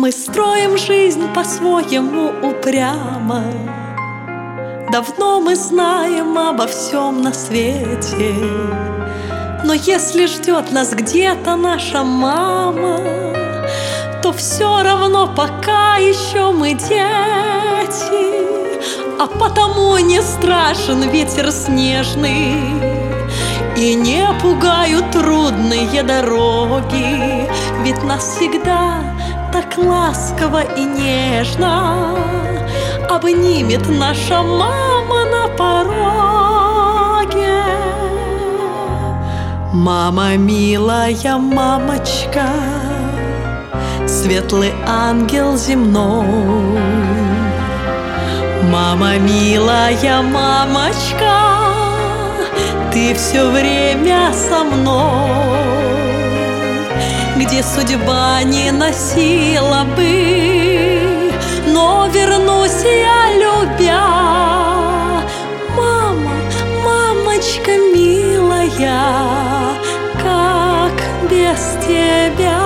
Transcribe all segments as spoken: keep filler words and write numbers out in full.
Мы строим жизнь по-своему упрямо. Давно мы знаем обо всем на свете, но если ждет нас где-то наша мама, то все равно пока еще мы дети, а потому не страшен ветер снежный и не пугают трудные дороги, ведь нас всегда так ласково и нежно обнимет наша мама на пороге. Мама, милая мамочка, светлый ангел земной. Мама, милая мамочка, ты все время со мной. Где судьба не носила бы, но вернусь я, любя. Мама, мамочка милая, как без тебя?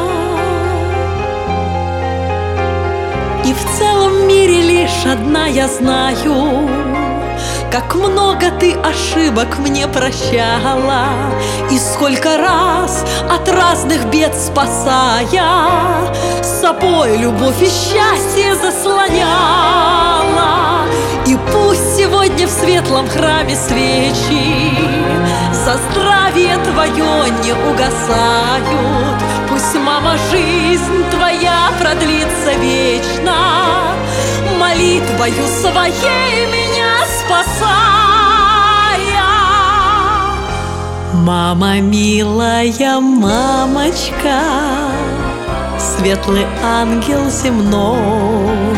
И в целом мире лишь одна я знаю, как много ты ошибок мне прощала, и сколько раз от разных бед спасая, с собой любовь и счастье заслоняла. И пусть сегодня в светлом храме свечи за здравие твое не угасают, пусть, мама, жизнь твоя продлится вечно, молитвою своей меня спасая. Мама, милая мамочка, светлый ангел земной.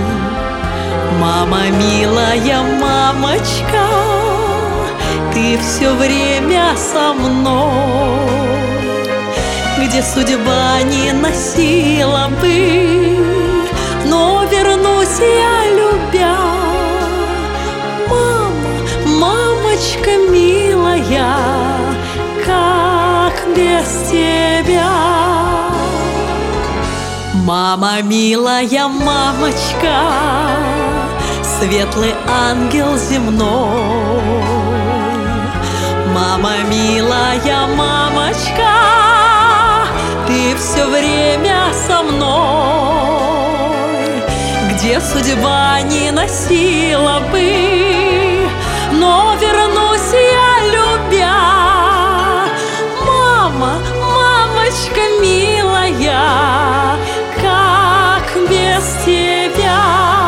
Мама, милая мамочка, ты все время со мной. Где судьба не носила бы, но вернусь я, любя. Мама, мамочка милая, как без тебя? Мама, милая мамочка, светлый ангел земной. Мама, милая мамочка, ты все время со мной. Где судьба не носила бы, но вернусь я, любя. Мама, мамочка милая, как без тебя?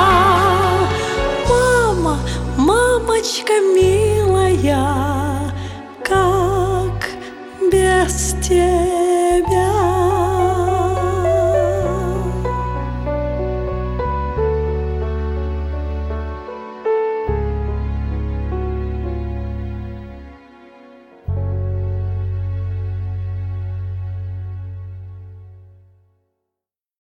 Мама, мамочка милая, как без тебя?